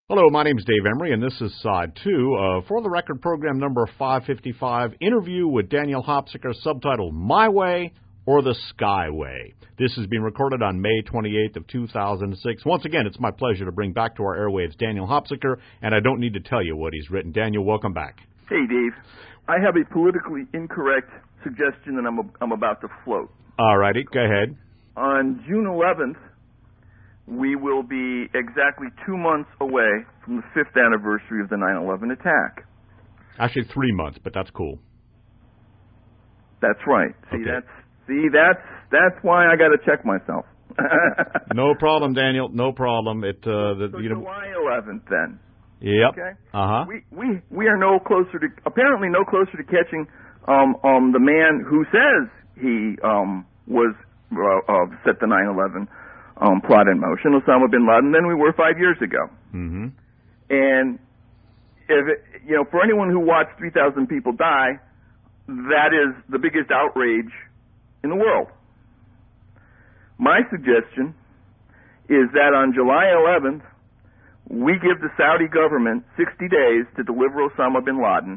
Hello, my name is Dave Emery, and this is Side 2 of For the Record program number 555, interview with Daniel Hopsicker, subtitled My Way or the Skyway. This is being recorded on May 28th of 2006. Once again, it's my pleasure to bring back to our airwaves Daniel Hopsicker, and I don't need to tell you what he's written. Daniel, welcome back. Hey, Dave. I have a politically incorrect suggestion that I'm about to float. All righty, go ahead. On June 11th, we will be exactly 2 months away from the 5th anniversary of the 9/11 attack. Actually, 3 months, but that's cool. That's right. Okay. That's why I got to check myself. No problem, Daniel. No problem. July 11th, then. Yep. Okay. Uh-huh. We are apparently no closer to catching the man who says he was set the 9/11 plot in motion, Osama bin Laden, than we were 5 years ago. Mm-hmm. And for anyone who watched 3,000 people die, that is the biggest outrage in the world. My suggestion is that on July 11th, we give the Saudi government 60 days to deliver Osama bin Laden,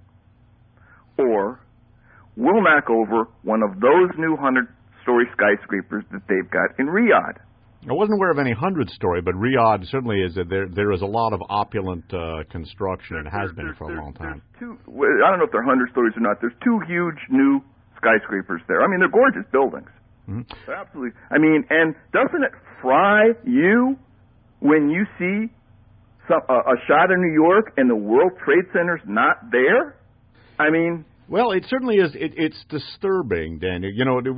or we'll knock over one of those new 100-story skyscrapers that they've got in Riyadh. I wasn't aware of any 100-story, but Riyadh certainly is. There is a lot of opulent construction, and has been for a long time. I don't know if they're 100 stories or not. There's two huge new skyscrapers there. I mean, they're gorgeous buildings. Mm-hmm. Absolutely. I mean, and doesn't it fry you when you see a shot of New York and the World Trade Center's not there? I mean... Well, it certainly is. It's disturbing, Daniel. You know,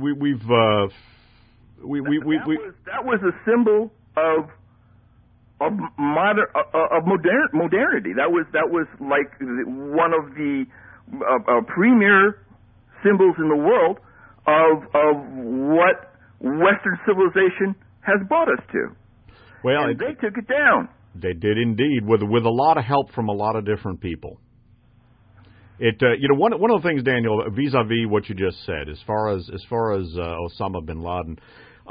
that was a symbol of modernity. That was like one of the premier symbols in the world of what Western civilization has brought us to. Well, and they took it down. They did indeed, with a lot of help from a lot of different people. One of the things, Daniel, vis-a-vis what you just said, as far as Osama bin Laden,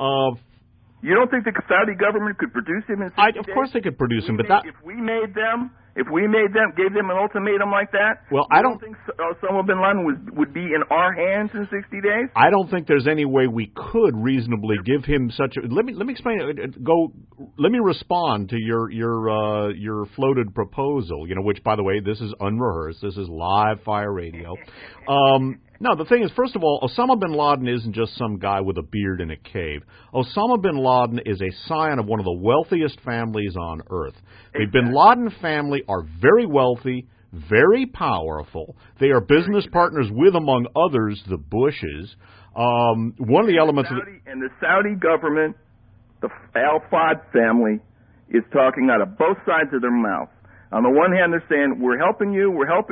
you don't think the Saudi government could produce him in 60 days? Of course they could produce him, but if we made them, gave them an ultimatum like that, well, I don't think Osama bin Laden would be in our hands in 60 days. I don't think there's any way we could reasonably give him such a. Let me explain. Let me respond to your floated proposal. Which, by the way, this is unrehearsed. This is live fire radio. No, the thing is, first of all, Osama bin Laden isn't just some guy with a beard in a cave. Osama bin Laden is a scion of one of the wealthiest families on earth. The bin Laden family are very wealthy, very powerful. They are business partners with, among others, the Bushes. One of the elements of the Saudi government, the Al Fahd family, is talking out of both sides of their mouth. On the one hand, they're saying, we're helping you,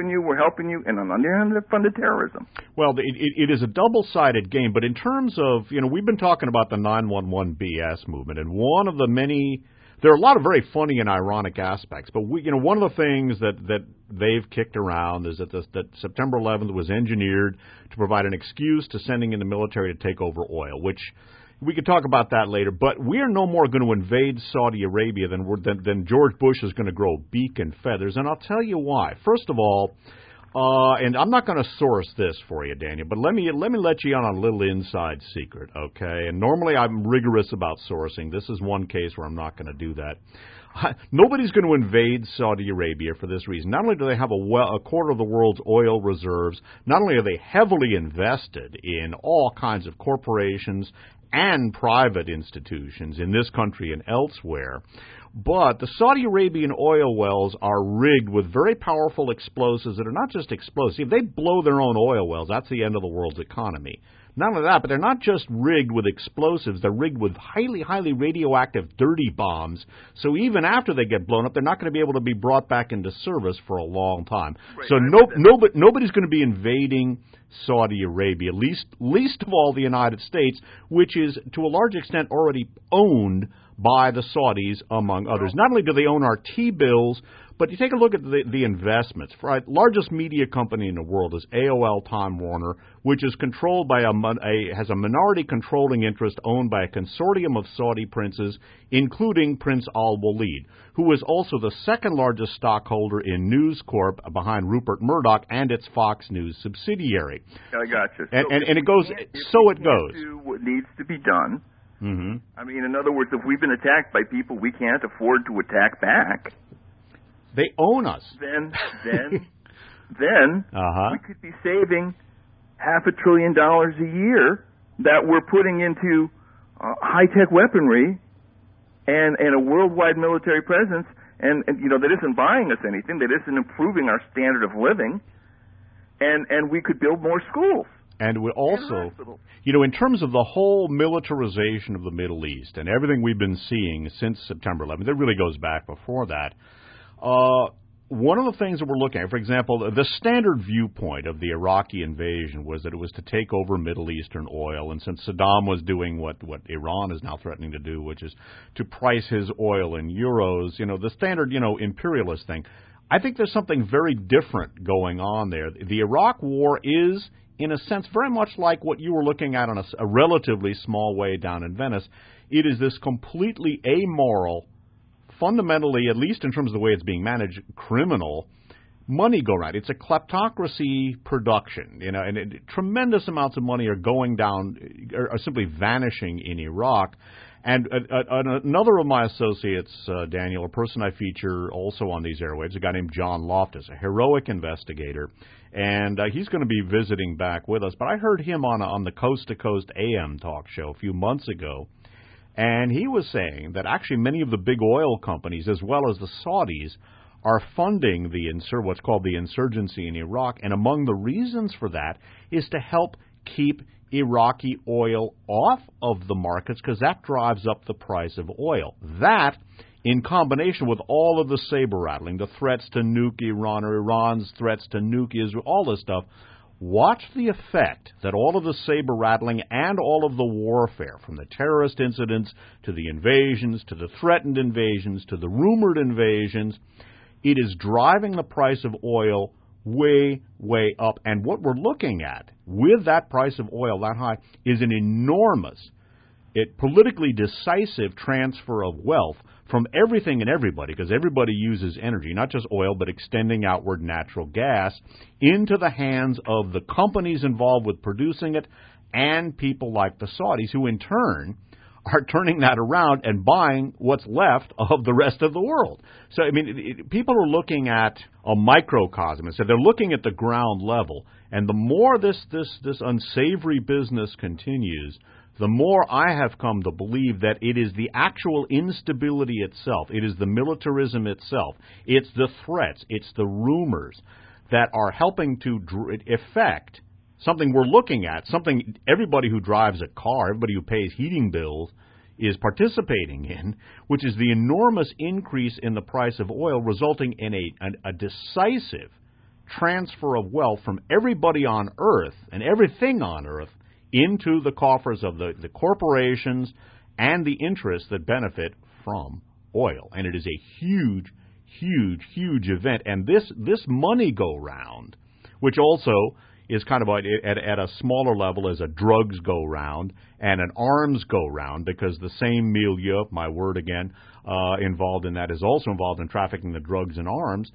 and on the other hand, they're funded terrorism. Well, it is a double-sided game, but in terms of, we've been talking about the 9/11 BS movement, and one of the many, there are a lot of very funny and ironic aspects, but one of the things that they've kicked around is that September 11th was engineered to provide an excuse to sending in the military to take over oil, which... We could talk about that later, but we are no more going to invade Saudi Arabia than George Bush is going to grow beak and feathers, and I'll tell you why. First of all, and I'm not going to source this for you, Daniel, but let me let you in on a little inside secret, okay? And normally I'm rigorous about sourcing. This is one case where I'm not going to do that. Nobody's going to invade Saudi Arabia for this reason. Not only do they have a quarter of the world's oil reserves, not only are they heavily invested in all kinds of corporations and private institutions in this country and elsewhere, but the Saudi Arabian oil wells are rigged with very powerful explosives that are not just explosives. If they blow their own oil wells, that's the end of the world's economy. Not only that, but they're not just rigged with explosives. They're rigged with highly, highly radioactive dirty bombs. So even after they get blown up, they're not going to be able to be brought back into service for a long time. Right, so nobody's going to be invading Saudi Arabia, least of all the United States, which is to a large extent already owned by the Saudis, among others. Not only do they own our T-bills, but you take a look at the investments. Right, largest media company in the world is AOL Time Warner, which is controlled by has a minority controlling interest owned by a consortium of Saudi princes, including Prince Al Walid, who is also the second largest stockholder in News Corp behind Rupert Murdoch and its Fox News subsidiary. I got you. And it goes. So it goes. Do what needs to be done. Mm-hmm. I mean, in other words, if we've been attacked by people we can't afford to attack back, they own us. Then we could be saving $500 billion a year that we're putting into high-tech weaponry and a worldwide military presence, and that isn't buying us anything, that isn't improving our standard of living, and we could build more schools. And we also, in terms of the whole militarization of the Middle East and everything we've been seeing since September 11th, it really goes back before that. One of the things that we're looking at, for example, the standard viewpoint of the Iraqi invasion was that it was to take over Middle Eastern oil, and since Saddam was doing what Iran is now threatening to do, which is to price his oil in euros, the standard, imperialist thing. I think there's something very different going on there. The Iraq War is, in a sense, very much like what you were looking at on a relatively small way down in Venice. It is this completely amoral, fundamentally, at least in terms of the way it's being managed, criminal money go around. It's a kleptocracy production, and tremendous amounts of money are going down, are simply vanishing in Iraq. And another of my associates, Daniel, a person I feature also on these airwaves, a guy named John Loftus, a heroic investigator, and he's going to be visiting back with us. But I heard him on the Coast to Coast AM talk show a few months ago, and he was saying that actually many of the big oil companies, as well as the Saudis, are funding what's called the insurgency in Iraq, and among the reasons for that is to help keep Iraqi oil off of the markets, because that drives up the price of oil. That, in combination with all of the saber-rattling, the threats to nuke Iran or Iran's threats to nuke Israel, all this stuff, watch the effect that all of the saber-rattling and all of the warfare, from the terrorist incidents to the invasions to the threatened invasions to the rumored invasions, it is driving the price of oil way, way up. And what we're looking at with that price of oil that high is an enormous, politically decisive transfer of wealth from everything and everybody, because everybody uses energy, not just oil, but extending outward natural gas, into the hands of the companies involved with producing it and people like the Saudis, who in turn are turning that around and buying what's left of the rest of the world. So, I mean, people are looking at a microcosm, and so they're looking at the ground level. And the more this unsavory business continues, the more I have come to believe that it is the actual instability itself, it is the militarism itself, it's the threats, it's the rumors that are helping to affect something we're looking at, something everybody who drives a car, everybody who pays heating bills is participating in, which is the enormous increase in the price of oil, resulting in a decisive transfer of wealth from everybody on Earth and everything on Earth into the coffers of the corporations and the interests that benefit from oil. And it is a huge, huge, huge event. And this money go-round, which also is kind of at a smaller level as a drugs go-round and an arms go-round, because the same milieu, my word again, involved in that is also involved in trafficking the drugs and arms.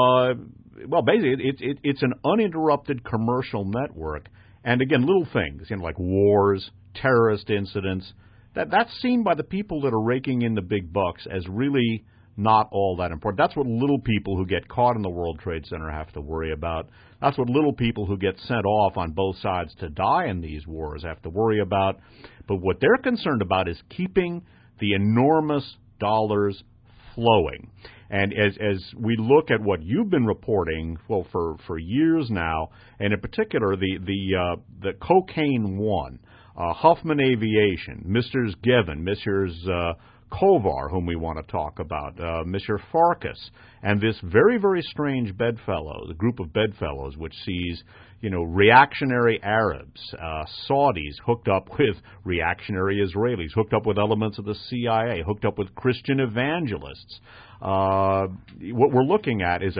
Well, basically, it's an uninterrupted commercial network. And again, little things, like wars, terrorist incidents, that's seen by the people that are raking in the big bucks as really not all that important. That's what little people who get caught in the World Trade Center have to worry about. That's what little people who get sent off on both sides to die in these wars have to worry about. But what they're concerned about is keeping the enormous dollars flowing. And as we look at what you've been reporting, well, for years now, and in particular the Cocaine One, Huffman Aviation, Messrs. Gevin, Messrs. Kovar, whom we want to talk about, Mr. Farkas, and this very, very strange bedfellow, the group of bedfellows, which sees, reactionary Arabs, Saudis hooked up with reactionary Israelis, hooked up with elements of the CIA, hooked up with Christian evangelists. What we're looking at is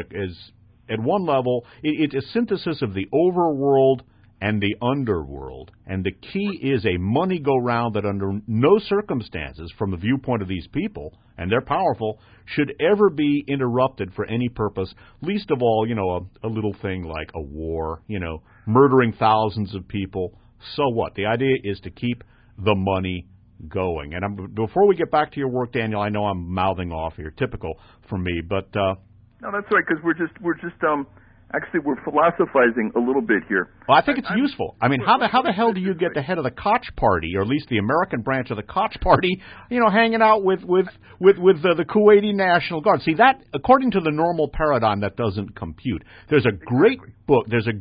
at one level, it's a synthesis of the overworld and the underworld. And the key is a money go-round that under no circumstances, from the viewpoint of these people, and they're powerful, should ever be interrupted for any purpose, least of all, a little thing like a war, murdering thousands of people. So what? The idea is to keep the money going. And before we get back to your work, Daniel, I know I'm mouthing off here, typical for me, but... No, that's right, because we're just actually, we're philosophizing a little bit here. Well, I think it's useful. I mean, how the hell do you get the head of the Koch party, or at least the American branch of the Koch party, hanging out with the Kuwaiti National Guard? See, that, according to the normal paradigm, that doesn't compute. There's a great book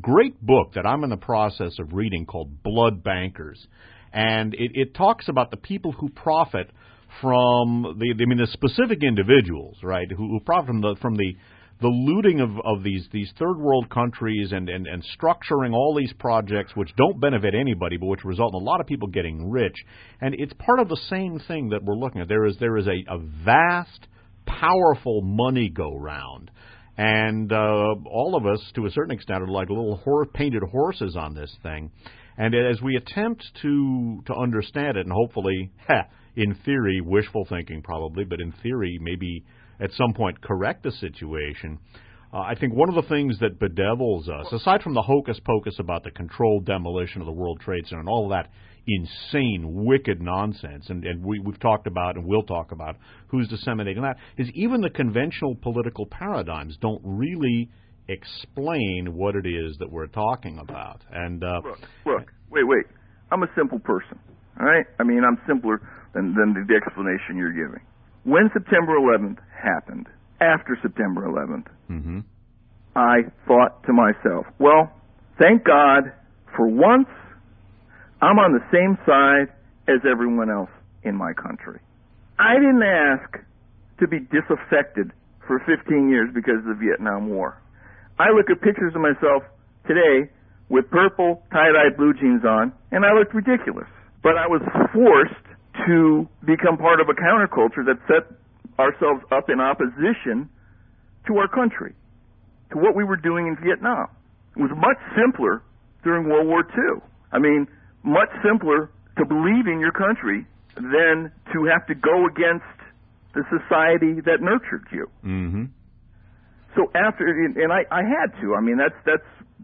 that I'm in the process of reading called Blood Bankers, and it talks about the people who profit from the specific individuals, right, who profit from the looting of these third world countries and structuring all these projects which don't benefit anybody but which result in a lot of people getting rich. And it's part of the same thing that we're looking at. There is a vast, powerful money go round. And all of us, to a certain extent, are like little painted horses on this thing. And as we attempt to understand it, and hopefully, in theory, wishful thinking probably, but in theory, maybe at some point correct the situation, I think one of the things that bedevils us, aside from the hocus-pocus about the controlled demolition of the World Trade Center and all of that insane, wicked nonsense, and we've talked about and we'll talk about who's disseminating that, is even the conventional political paradigms don't really explain what it is that we're talking about. And Look, wait. I'm a simple person, all right? I mean, I'm simpler than the explanation you're giving. When September 11th happened, after September 11th, I thought to myself, well, thank God, for once, I'm on the same side as everyone else in my country. I didn't ask to be disaffected for 15 years because of the Vietnam War. I look at pictures of myself today with purple tie-dye blue jeans on, and I looked ridiculous. But I was forced to become part of a counterculture that set ourselves up in opposition to our country, to what we were doing in Vietnam. It was much simpler during World War II. I mean, much simpler to believe in your country than to have to go against the society that nurtured you. Mm-hmm. So after, and I had to. I mean, that's.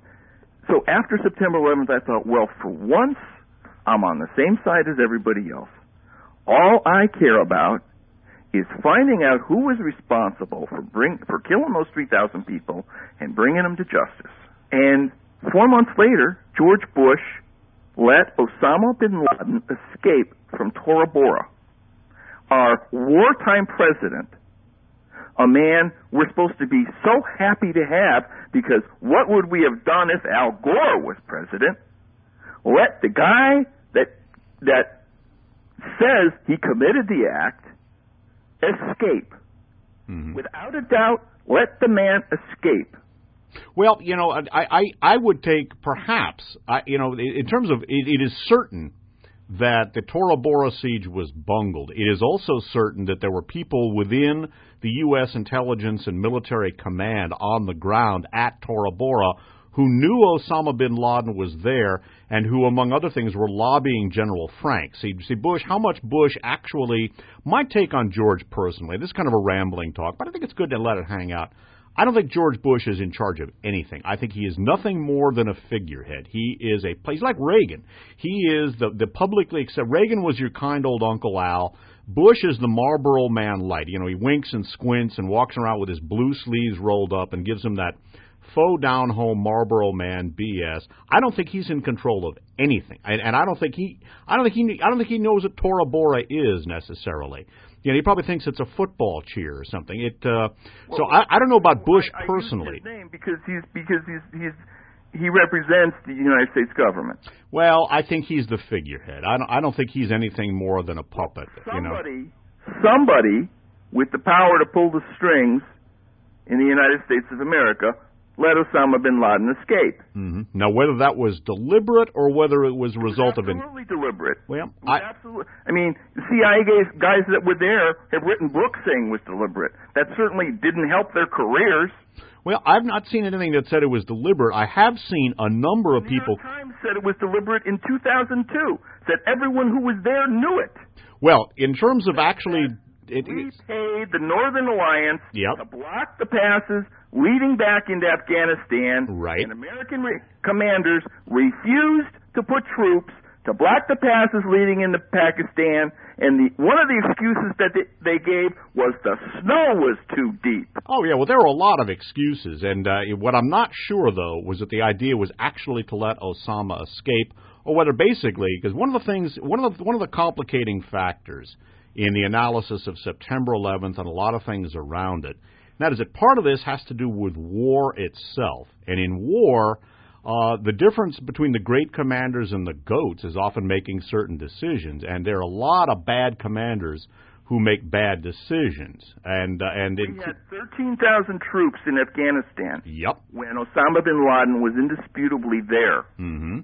So after September 11th, I thought, well, for once, I'm on the same side as everybody else. All I care about is finding out who was responsible for killing those 3,000 people and bringing them to justice. And 4 months later, George Bush let Osama bin Laden escape from Tora Bora, our wartime president, a man we're supposed to be so happy to have, because what would we have done if Al Gore was president? Let the guy that says he committed the act escape. Mm-hmm. Without a doubt, let the man escape. Well, I would take perhaps, in terms of, it is certain that the Tora Bora siege was bungled. It is also certain that there were people within the U.S. intelligence and military command on the ground at Tora Bora who knew Osama bin Laden was there and who, among other things, were lobbying General Frank. See, Bush, how much Bush actually, my take on George personally, this is kind of a rambling talk, but I think it's good to let it hang out. I don't think George Bush is in charge of anything. I think he is nothing more than a figurehead. He's like Reagan. He is the publicly accepted. Reagan was your kind old Uncle Al. Bush is the Marlboro Man light. He winks and squints and walks around with his blue sleeves rolled up and gives him that faux down-home Marlboro Man BS. I don't think he's in control of anything, and I don't think he knows what Tora Bora is necessarily. He probably thinks it's a football cheer or something. So I don't know about Bush personally. I use his name because he represents the United States government. Well, I think he's the figurehead. I don't think he's anything more than a puppet. somebody with the power to pull the strings in the United States of America let Osama bin Laden escape. Mm-hmm. Now, whether that was deliberate or whether it was a result of... Absolutely deliberate. Well, absolutely. I mean, the CIA guys that were there have written books saying it was deliberate. That certainly didn't help their careers. Well, I've not seen anything that said it was deliberate. I have seen a number of people... The New York Times said it was deliberate in 2002. Said everyone who was there knew it. Well, in terms of actually... We paid the Northern Alliance to block the passes leading back into Afghanistan. Right. And American commanders refused to put troops to block the passes leading into Pakistan. And one of the excuses that they gave was the snow was too deep. Oh, yeah. Well, there were a lot of excuses. And what I'm not sure, though, was that the idea was actually to let Osama escape, or whether basically, because one of the complicating factors in the analysis of September 11th and a lot of things around it, and that is that part of this has to do with war itself. And in war, the difference between the great commanders and the goats is often making certain decisions, and there are a lot of bad commanders who make bad decisions. And we had 13,000 troops in Afghanistan. Yep. When Osama bin Laden was indisputably there. Mm-hmm.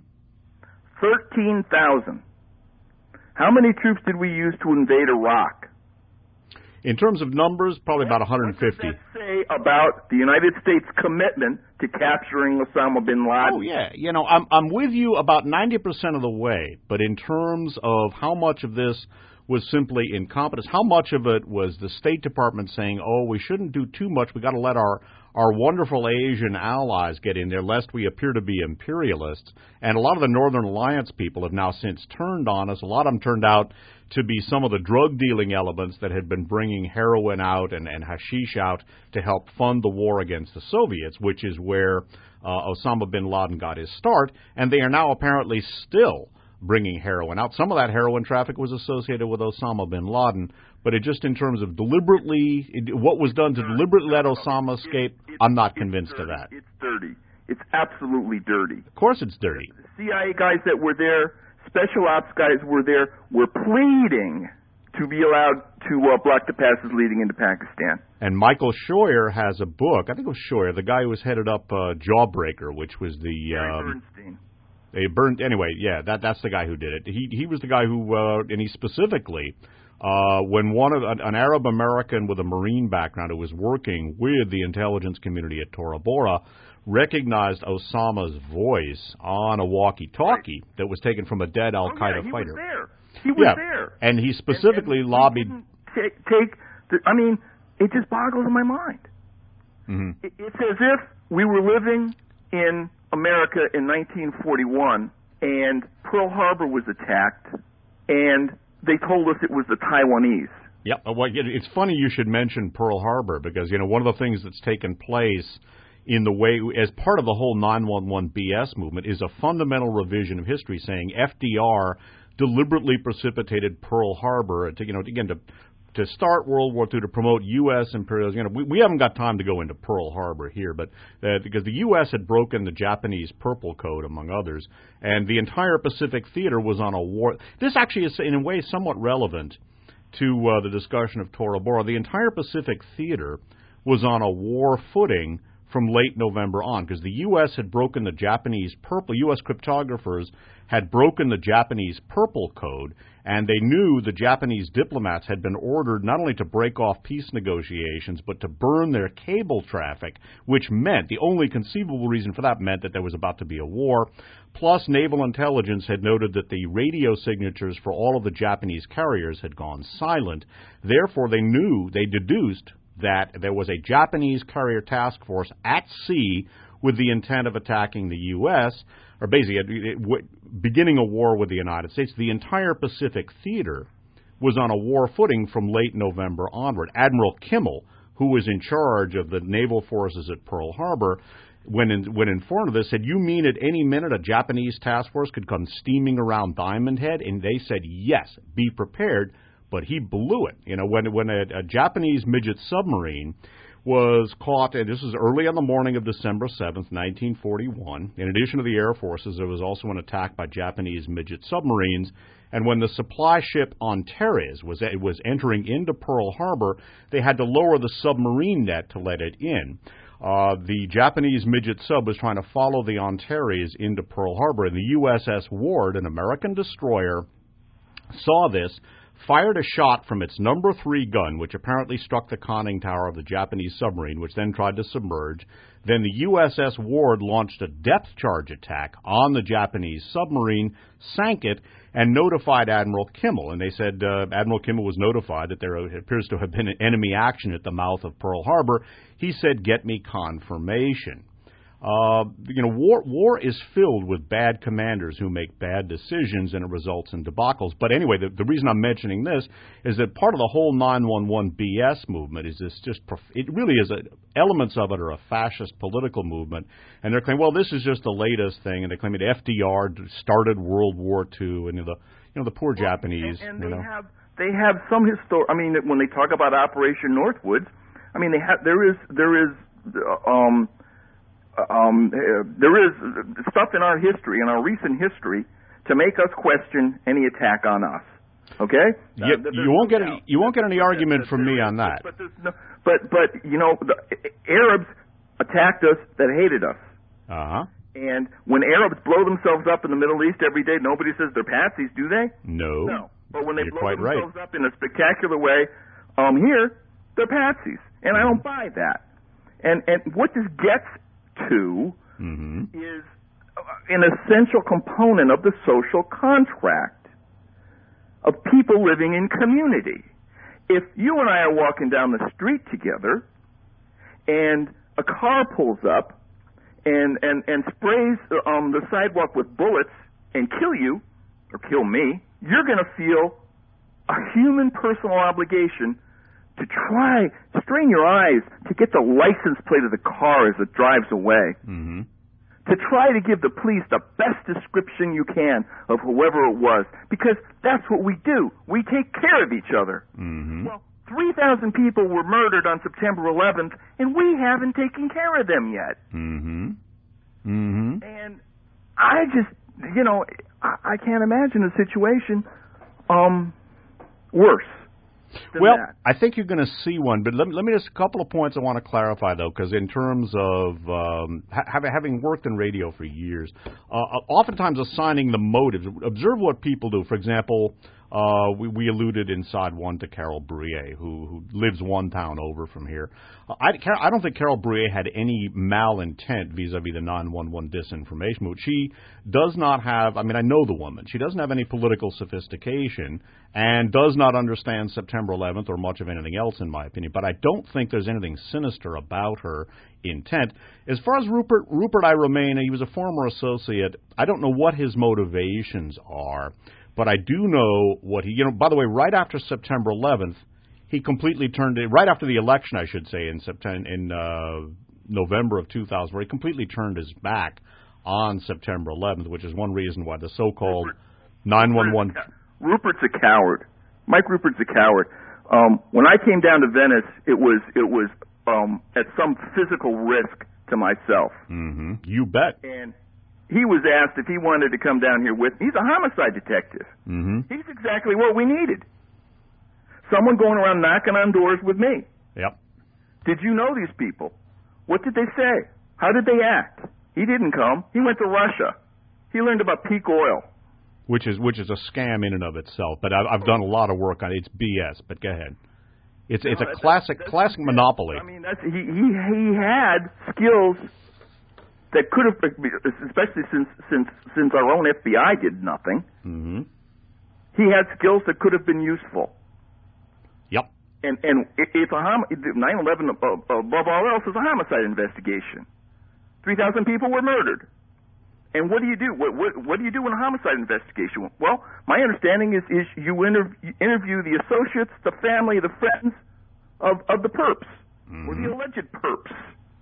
13,000. How many troops did we use to invade Iraq? In terms of numbers, probably about 150. What does that say about the United States' commitment to capturing Osama bin Laden? Oh, yeah. You know, I'm with you about 90% of the way, but in terms of how much of this was simply incompetence, how much of it was the State Department saying, oh, we shouldn't do too much, we got to let our wonderful Asian allies get in there, lest we appear to be imperialists. And a lot of the Northern Alliance people have now since turned on us. A lot of them turned out to be some of the drug-dealing elements that had been bringing heroin out and hashish out to help fund the war against the Soviets, which is where Osama bin Laden got his start. And they are now apparently still bringing heroin out. Some of that heroin traffic was associated with Osama bin Laden, but it just in terms of what was done to deliberately let Osama escape, I'm not convinced of that. It's dirty. It's absolutely dirty. Of course it's dirty. The CIA guys that were there, special ops guys were there, were pleading to be allowed to block the passes leading into Pakistan. And Michael Scheuer has a book, I think it was Scheuer, the guy who was headed up Jawbreaker, which was the... Bernstein. Anyway, yeah, that's the guy who did it. He was the guy who, and he specifically, when an Arab American with a Marine background who was working with the intelligence community at Tora Bora recognized Osama's voice on a walkie-talkie that was taken from a dead Al-Qaeda fighter. He was there. And he specifically lobbied... it just boggles my mind. Mm-hmm. It's as if we were living in America in 1941, and Pearl Harbor was attacked, and they told us it was the Taiwanese. Yep. Well, it's funny you should mention Pearl Harbor because, one of the things that's taken place in the way, as part of the whole 9/11 BS movement, is a fundamental revision of history saying FDR deliberately precipitated Pearl Harbor to start World War II, to promote U.S. imperialism. We haven't got time to go into Pearl Harbor here, but because the U.S. had broken the Japanese Purple Code, among others, and the entire Pacific Theater was on a war. This actually is, in a way, somewhat relevant to the discussion of Tora Bora. The entire Pacific Theater was on a war footing from late November on, because the U.S. had broken the Japanese Purple, U.S. cryptographers had broken the Japanese Purple Code, and they knew the Japanese diplomats had been ordered not only to break off peace negotiations, but to burn their cable traffic, which meant, the only conceivable reason for that meant that there was about to be a war. Plus, naval intelligence had noted that the radio signatures for all of the Japanese carriers had gone silent. Therefore, they deduced that there was a Japanese carrier task force at sea with the intent of attacking the U.S., or basically beginning a war with the United States. The entire Pacific Theater was on a war footing from late November onward. Admiral Kimmel, who was in charge of the naval forces at Pearl Harbor, when informed of this, said, "You mean at any minute a Japanese task force could come steaming around Diamond Head?" And they said, "Yes, be prepared." But he blew it. When a Japanese midget submarine, was caught, and this was early on the morning of December 7th, 1941. In addition to the Air Forces, there was also an attack by Japanese midget submarines. And when the supply ship Antares was entering into Pearl Harbor, they had to lower the submarine net to let it in. The Japanese midget sub was trying to follow the Antares into Pearl Harbor, and the USS Ward, an American destroyer, saw this, fired a shot from its number 3 gun, which apparently struck the conning tower of the Japanese submarine, which then tried to submerge. Then the USS Ward launched a depth charge attack on the Japanese submarine, sank it, and notified Admiral Kimmel. And they said Admiral Kimmel was notified that there appears to have been an enemy action at the mouth of Pearl Harbor. He said, "Get me confirmation." War is filled with bad commanders who make bad decisions, and it results in debacles. But anyway, the reason I'm mentioning this is that part of the whole 911 BS movement is this it really is elements of it are a fascist political movement, and they're claiming, well, this is just the latest thing, and they claim that FDR started World War II, and the poor Japanese. And they have some I mean, when they talk about Operation Northwoods, I mean, there is stuff in our history, in our recent history, to make us question any attack on us. Okay? You won't get any argument from me on that. But the Arabs attacked us that hated us. Uh-huh. And when Arabs blow themselves up in the Middle East every day, nobody says they're patsies, do they? No. But when they You're blow quite themselves right. up in a spectacular way, here they're patsies, and I don't buy that. And what this gets to is an essential component of the social contract of people living in community. If you and I are walking down the street together and a car pulls up and sprays the sidewalk with bullets and kill you or kill me, you're going to feel a human personal obligation to try, strain your eyes to get the license plate of the car as it drives away. Mm-hmm. To try to give the police the best description you can of whoever it was. Because that's what we do. We take care of each other. Mm-hmm. Well, 3,000 people were murdered on September 11th, and we haven't taken care of them yet. Mm-hmm. Mm-hmm. And I just, I can't imagine a situation worse. Well, that. I think you're going to see one, but let me just a couple of points I want to clarify, though, because in terms of having worked in radio for years, oftentimes assigning the motives, observe what people do. For example, we alluded in Side 1 to Carol Bruyere, who lives one town over from here. I don't think Carol Bruyere had any malintent vis-a-vis the 911 disinformation movement. She does not have, I know the woman, she doesn't have any political sophistication and does not understand September 11th or much of anything else, in my opinion, but I don't think there's anything sinister about her intent. As far as Rupert I. Romaine, he was a former associate. I don't know what his motivations are, but I do know what by the way, right after September 11th, he completely turned it, right after the election, I should say, in November of 2000, where he completely turned his back on September 11th, which is one reason why the so-called 911... Rupert's a coward. Mike Rupert's a coward. When I came down to Venice, it was at some physical risk to myself. Mm-hmm. You bet. And he was asked if he wanted to come down here with me. He's a homicide detective. Mm-hmm. He's exactly what we needed. Someone going around knocking on doors with me. Yep. Did you know these people? What did they say? How did they act? He didn't come. He went to Russia. He learned about peak oil. Which is a scam in and of itself. But I've done a lot of work on it. It's BS. But go ahead. It's a classic monopoly. He had skills that could have, especially since our own FBI did nothing. Mm-hmm. He had skills that could have been useful. Yep. And if 9/11 above all else is a homicide investigation. 3,000 people were murdered. And what do you do? What do you do in a homicide investigation? Well, my understanding is you interview the associates, the family, the friends of the perps, or the alleged perps.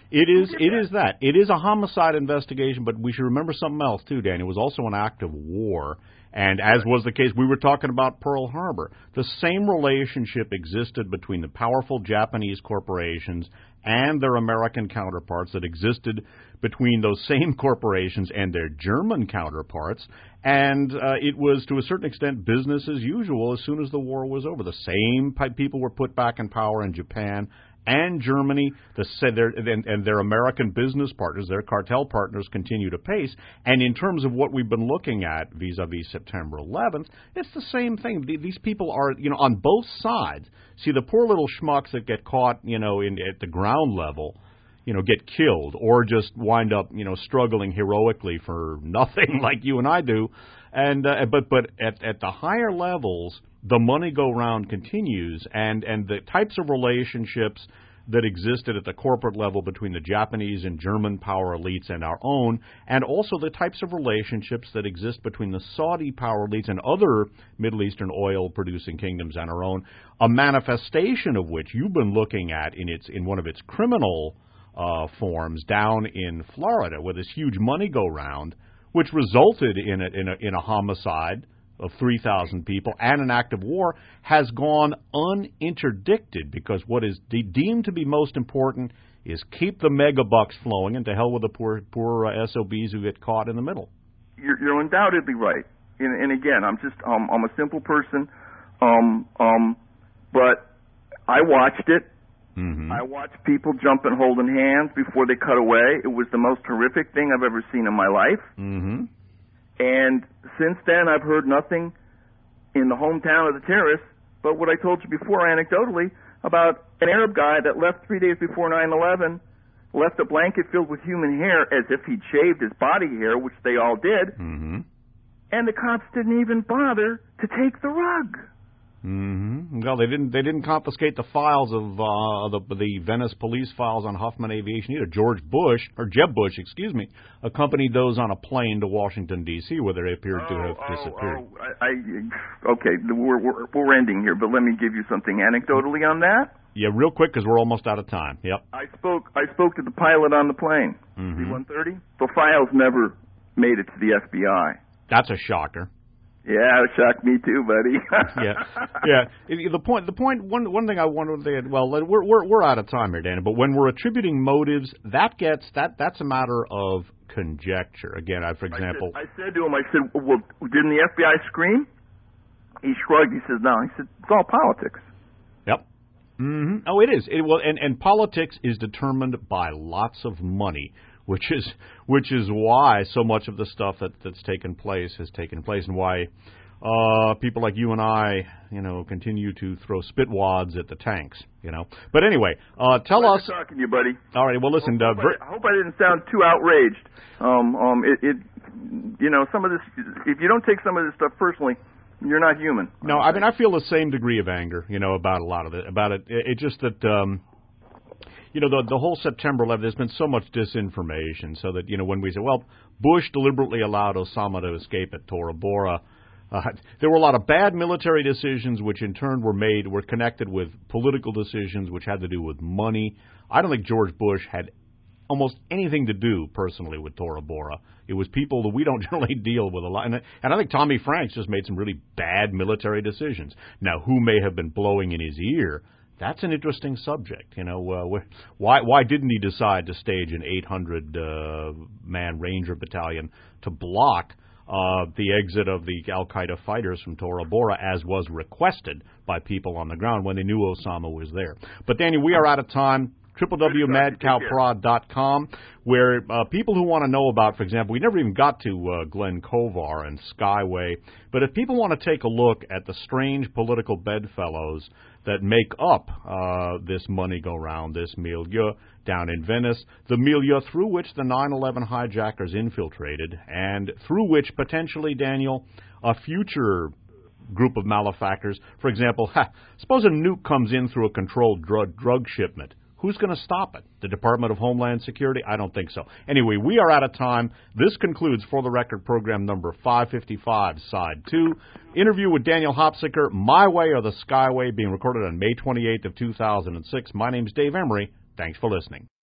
It is that. It is a homicide investigation, but we should remember something else, too, Dan. It was also an act of war. And as was the case, we were talking about Pearl Harbor. The same relationship existed between the powerful Japanese corporations and their American counterparts that existed between those same corporations and their German counterparts. And it was, to a certain extent, business as usual as soon as the war was over. The same people were put back in power in Japan and Germany, and their American business partners, their cartel partners, continue to pace. And in terms of what we've been looking at vis-a-vis September 11th, it's the same thing. These people are, on both sides. See, the poor little schmucks that get caught, at the ground level, get killed or just wind up, struggling heroically for nothing like you and I do. And but at the higher levels, the money go round continues, and the types of relationships that existed at the corporate level between the Japanese and German power elites and our own, and also the types of relationships that exist between the Saudi power elites and other Middle Eastern oil-producing kingdoms and our own, a manifestation of which you've been looking at in one of its criminal forms down in Florida, where this huge money go round, which resulted in a homicide of 3,000 people and an act of war, has gone uninterdicted, because what is deemed to be most important is keep the mega bucks flowing, and to hell with the poor SOBs who get caught in the middle. You're undoubtedly right, and again, I'm a simple person, but I watched it. Mm-hmm. I watched people jumping, holding hands before they cut away. It was the most horrific thing I've ever seen in my life. Mm-hmm. And since then, I've heard nothing in the hometown of the terrorists but what I told you before anecdotally about an Arab guy that left 3 days before 9/11, left a blanket filled with human hair as if he'd shaved his body hair, which they all did, mm-hmm. and the cops didn't even bother to take the rug. Mm-hmm. Well, they didn't confiscate the files of the Venice police files on Huffman Aviation either. Jeb Bush, accompanied those on a plane to Washington D.C., where they appeared to have disappeared. Okay, we're ending here, but let me give you something anecdotally on that. Yeah, real quick, because we're almost out of time. Yep. I spoke to the pilot on the plane, mm-hmm. C-130. The files never made it to the FBI. That's a shocker. Yeah, it shocked me too, buddy. yeah. The point. One thing I wanted to say. Well, we're out of time here, Danny. But when we're attributing motives, that's a matter of conjecture. Again, for example, I said to him, well, didn't the FBI scream? He shrugged. He says, no. He said, it's all politics. Yep. Mm-hmm. Oh, it is. And politics is determined by lots of money, which is why so much of the stuff that's taken place has taken place, and why people like you and I, continue to throw spitwads at the tanks, But anyway, tell us. Talking to you, buddy. All right. Well, listen. I hope I didn't sound too outraged. Some of this. If you don't take some of this stuff personally, you're not human. No, I mean, I feel the same degree of anger, about a lot of it. About it. It's just that. The whole September 11th, there's been so much disinformation, so that, when we say, well, Bush deliberately allowed Osama to escape at Tora Bora, there were a lot of bad military decisions, which in turn were connected with political decisions, which had to do with money. I don't think George Bush had almost anything to do personally with Tora Bora. It was people that we don't generally deal with a lot. And I think Tommy Franks just made some really bad military decisions. Now, who may have been blowing in his ear? That's an interesting subject. Why didn't he decide to stage an 800-man Ranger battalion to block the exit of the Al-Qaeda fighters from Tora Bora, as was requested by people on the ground when they knew Osama was there? But, Danny, we are out of time. www.madcowprod.com, where people who want to know about, for example, we never even got to Glenn Kovar and Skyway, but if people want to take a look at the strange political bedfellows that make up this money go round, this milieu down in Venice, the milieu through which the 9/11 hijackers infiltrated, and through which potentially, Daniel, a future group of malefactors, for example, suppose a nuke comes in through a controlled drug shipment. Who's going to stop it? The Department of Homeland Security? I don't think so. Anyway, we are out of time. This concludes For the Record program number 555, Side 2. Interview with Daniel Hopsicker, My Way or the Skyway, being recorded on May 28th of 2006. My name's Dave Emery. Thanks for listening.